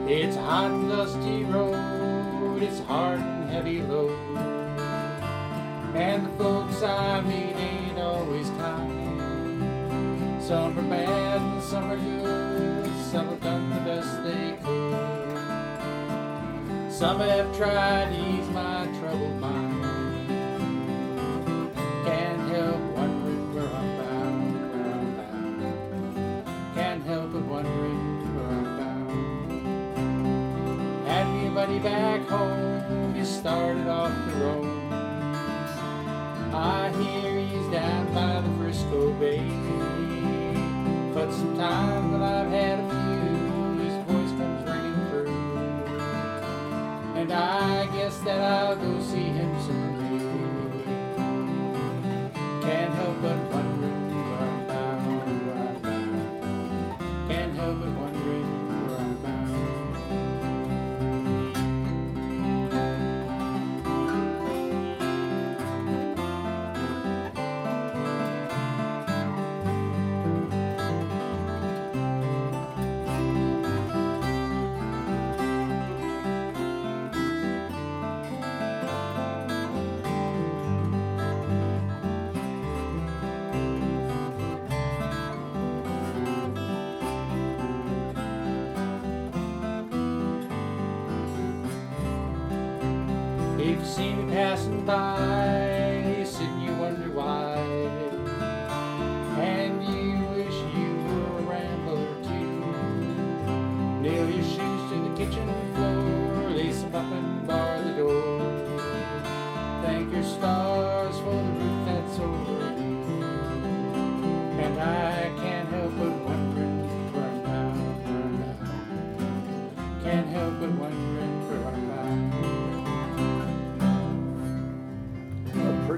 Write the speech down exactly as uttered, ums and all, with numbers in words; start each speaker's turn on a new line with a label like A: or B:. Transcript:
A: It's a hot and dusty road, it's a hard and heavy load, and the folks I meet ain't always kind. Some are bad and some are good, some have done the best they could. Some have tried to ease my troubled mind. Can't help wondering where I'm bound, where I'm bound. Can't help but wondering where I'm bound. Had me a buddy back home, he started off to roam. I hear he's down by the Frisco Bay. But sometimes when I've had a few, his voice comes ringing through, and I guess that I'll go see him someday. Can't help but wondering where I'm bound, where I'm bound. Can't help but wondering where I'm bound. If you see me passing by,